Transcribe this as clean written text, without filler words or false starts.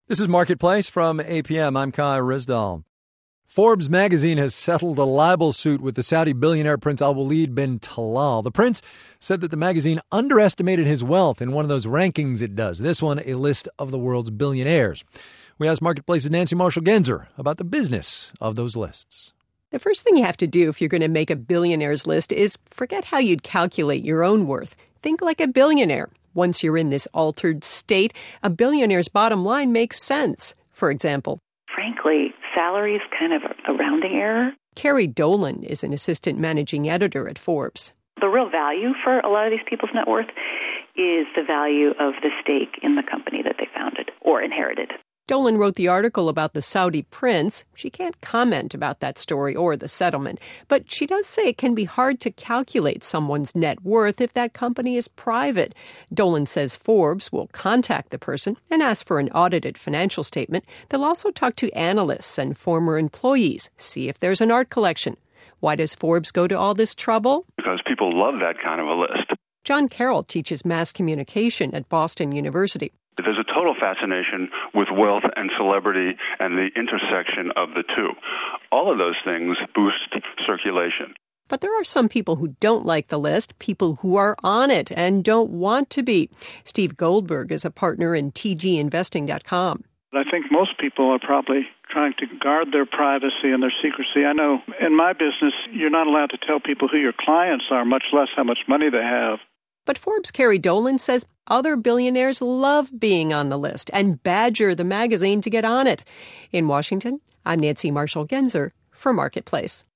This is Marketplace from APM. I'm Kai Rizdal. Forbes magazine has settled a libel suit with the Saudi billionaire Prince Al-Walid bin Talal. The prince said that the magazine underestimated his wealth in one of those rankings it does. This one, a list of the world's billionaires. We asked Marketplace's Nancy Marshall-Genzer about the business of those lists. The first thing you have to do if you're going to make a billionaires list is forget how you'd calculate your own worth. Think like a billionaire. Once you're in this altered state, a billionaire's bottom line makes sense. For example, frankly, salary is kind of a rounding error. Carrie Dolan is an assistant managing editor at Forbes. The real value for a lot of these people's net worth is the value of the stake in the company that they founded or inherited. Dolan wrote the article about the Saudi prince. She can't comment about that story or the settlement, but she does say it can be hard to calculate someone's net worth if that company is private. Dolan says Forbes will contact the person and ask for an audited financial statement. They'll also talk to analysts and former employees, see if there's an art collection. Why does Forbes go to all this trouble? Because people love that kind of a list. John Carroll teaches mass communication at Boston University. There's a total fascination with wealth and celebrity and the intersection of the two. All of those things boost circulation. But there are some people who don't like the list, people who are on it and don't want to be. Steve Goldberg is a partner in tginvesting.com. I think most people are probably trying to guard their privacy and their secrecy. I know in my business, you're not allowed to tell people who your clients are, much less how much money they have. But Forbes' Carrie Dolan says other billionaires love being on the list and badger the magazine to get on it. In Washington, I'm Nancy Marshall-Genzer for Marketplace.